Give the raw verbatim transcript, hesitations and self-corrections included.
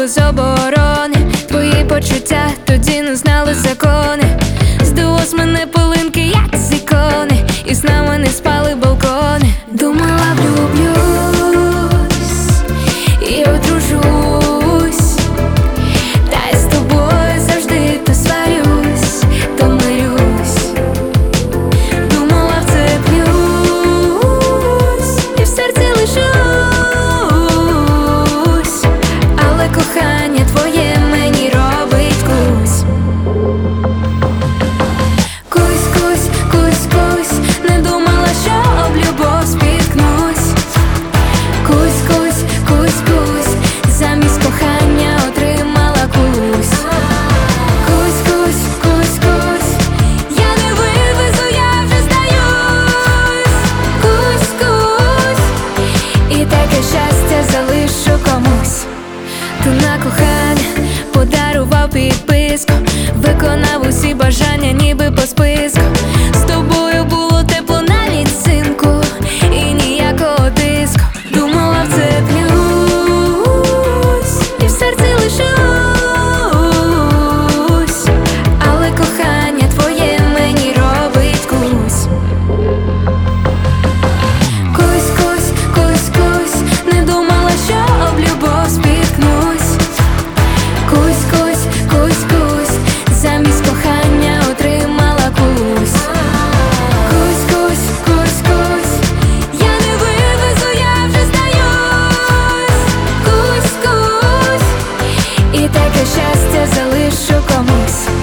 без оборони. Твої почуття тоді не знали закони. Здалось мене пилинки, як з ікони, і з нами не спали балкони. Думала, влюблюсь і одружусь, та й з тобою завжди то сварюсь, то мирюсь. Думала, вцеплюсь і в серці лишусь, але кохання твоє мені робить кусь. Кусь, кусь, кусь, кусь, не думала, що об любов спіткнусь. Кусь, кусь, кусь, кусь, замість кохання отримала кусь. Кусь, кусь, кусь, кусь, я не вивезу, я вже здаюсь. Кусь, кусь, і таке щастя залишу комусь. Ти на кохання подарував підписку, виконав усі бажання ніби по списку. З тобою було тепло навіть взимку, і ніякого тиску. Думала, вцеплюсь і в серці лишусь, але кохання твоє мені робить кусь. Кусь, кусь, кусь, кусь, не думала, що об любов спіткнусь. Кусь, кусь, кусь, кусь, замість кохання отримала кусь. Кусь, кусь, кусь, кусь, я не вивезу, я вже здаюсь. Кусь, кусь, і таке щастя залишу комусь.